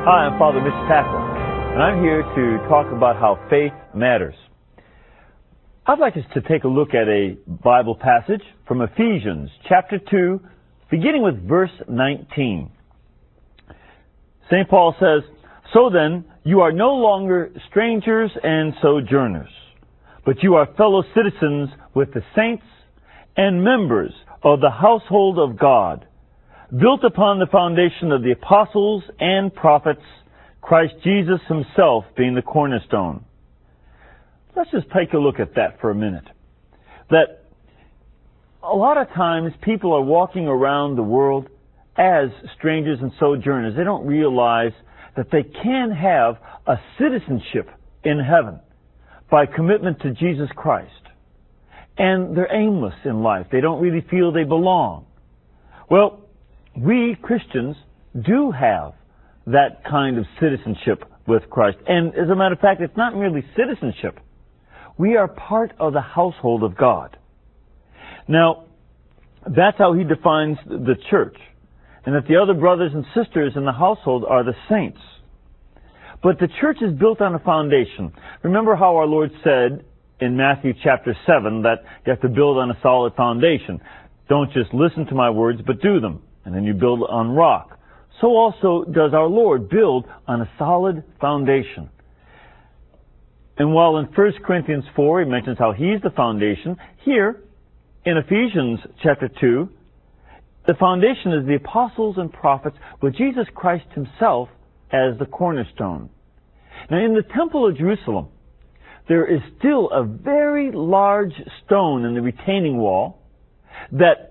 Hi, I'm Father Mitch Tackle, and I'm here to talk about how faith matters. I'd like us to take a look at a Bible passage from Ephesians chapter 2, beginning with verse 19. St. Paul says, "So then, you are no longer strangers and sojourners, but you are fellow citizens with the saints and members of the household of God, built upon the foundation of the apostles and prophets, Christ Jesus himself being the cornerstone." Let's just take a look at that for a minute. That a lot of times people are walking around the world as strangers and sojourners. They don't realize that they can have a citizenship in heaven by commitment to Jesus Christ. And they're aimless in life. They don't really feel they belong. Well, we Christians do have that kind of citizenship with Christ. And as a matter of fact, it's not merely citizenship. We are part of the household of God. Now, that's how he defines the church. And that the other brothers and sisters in the household are the saints. But the church is built on a foundation. Remember how our Lord said in Matthew chapter 7 that you have to build on a solid foundation. Don't just listen to my words, but do them. And then you build on rock. So also does our Lord build on a solid foundation. And while in 1 Corinthians 4 he mentions how he's the foundation, here in Ephesians chapter 2, the foundation is the apostles and prophets with Jesus Christ himself as the cornerstone. Now in the Temple of Jerusalem, there is still a very large stone in the retaining wall that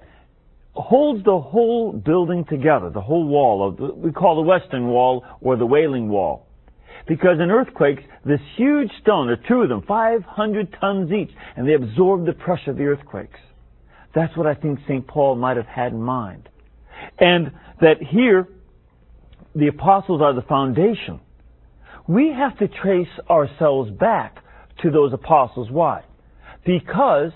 holds the whole building together, the whole wall, we call the Western Wall or the Wailing Wall. Because in earthquakes, this huge stone, there are two of them, 500 tons each, and they absorb the pressure of the earthquakes. That's what I think St. Paul might have had in mind. And that here, the apostles are the foundation. We have to trace ourselves back to those apostles. Why? Because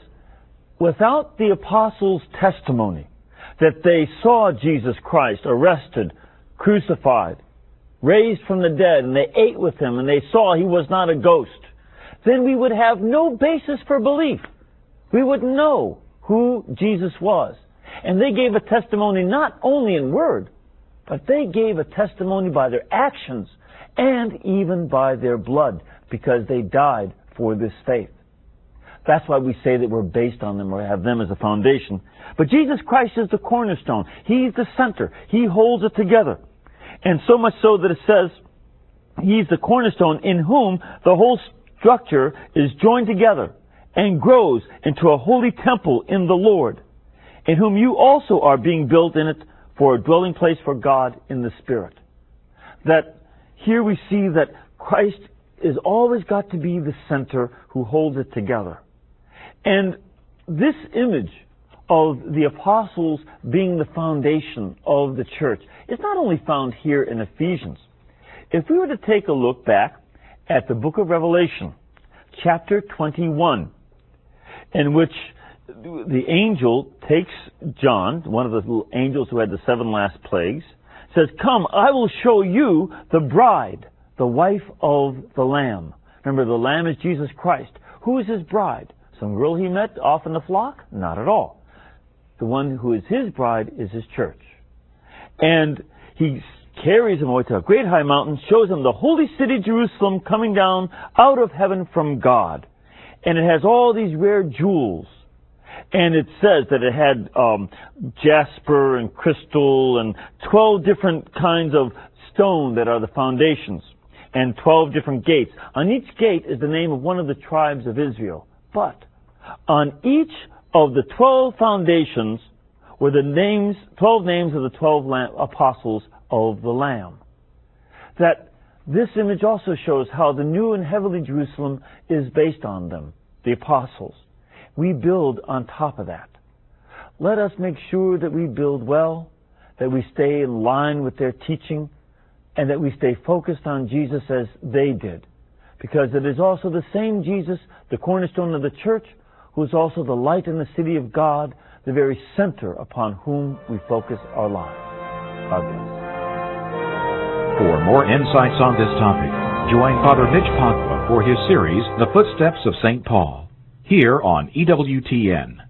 without the apostles' testimony, that they saw Jesus Christ arrested, crucified, raised from the dead, and they ate with him, and they saw he was not a ghost, then we would have no basis for belief. We would know who Jesus was. And they gave a testimony not only in word, but they gave a testimony by their actions and even by their blood, because they died for this faith. That's why we say that we're based on them or have them as a foundation. But Jesus Christ is the cornerstone. He's the center. He holds it together. And so much so that it says he's the cornerstone in whom the whole structure is joined together and grows into a holy temple in the Lord, in whom you also are being built in it for a dwelling place for God in the Spirit. That here we see that Christ is always got to be the center who holds it together. And this image of the apostles being the foundation of the church is not only found here in Ephesians. If we were to take a look back at the book of Revelation, chapter 21, in which the angel takes John, one of the little angels who had the 7 last plagues, says, "Come, I will show you the bride, the wife of the Lamb." Remember, the Lamb is Jesus Christ. Who is his bride? Some girl he met off in the flock? Not at all. The one who is his bride is his church. And he carries him away to a great high mountain, shows him the holy city Jerusalem coming down out of heaven from God. And it has all these rare jewels. And it says that it had jasper and crystal and 12 different kinds of stone that are the foundations. And 12 different gates. On each gate is the name of one of the tribes of Israel. But on each of the 12 foundations were the 12 names of the 12 apostles of the Lamb. That this image also shows how the new and heavenly Jerusalem is based on them, the apostles. We build on top of that. Let us make sure that we build well, that we stay in line with their teaching, and that we stay focused on Jesus as they did. Because it is also the same Jesus, the cornerstone of the church, who is also the light in the city of God, the very center upon whom we focus our lives. God bless. For more insights on this topic, join Father Mitch Pogba for his series, The Footsteps of St. Paul, here on EWTN.